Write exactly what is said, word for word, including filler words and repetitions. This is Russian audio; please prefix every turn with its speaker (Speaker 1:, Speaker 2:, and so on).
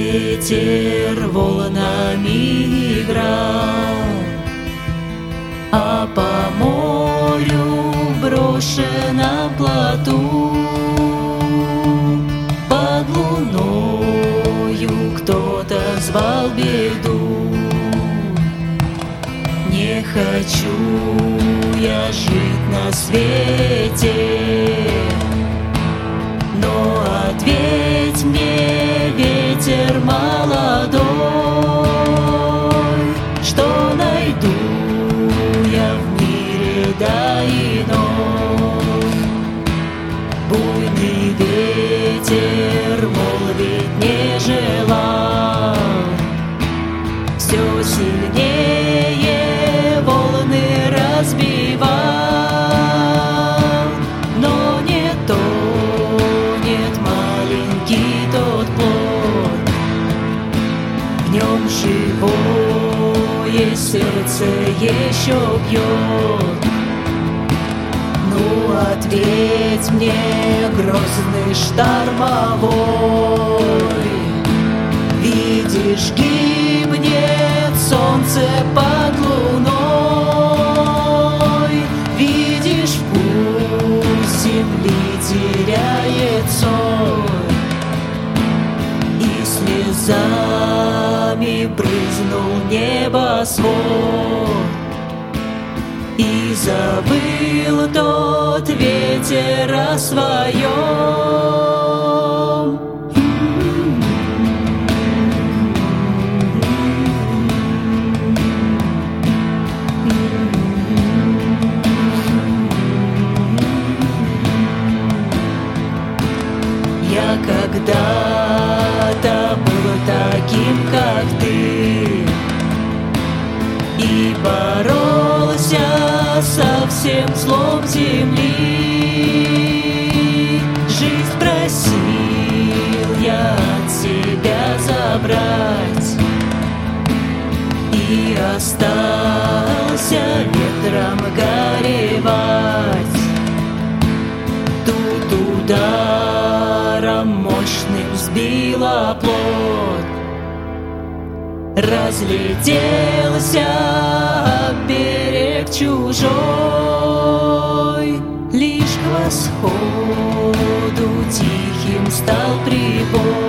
Speaker 1: Ветер волнами играл, а по морю брошенном плоту под луною кто-то звал беду. Не хочу я жить на свете, но ответь мне, ветер молодой, что найду я в мире да иной. Буйный ветер молвить не желал, все сильнее волны разбивал, но не тонет маленький тот плод, в нем живое сердце еще бьет. Ну, ответь мне, грозный штормовой, видишь, гибнет солнце под луной, видишь, вкус земли теряет соль, и слезами брызнул небосвод, и забыл тот ветер о своем. Я когда-то был таким, как ты, и боролся со всем злом земли. Жизнь просил я от себя забрать, и остался ветром горевать. Тут ударом мощным сбила плот, разлетелся берег чужой, лишь к восходу тихим стал прибой.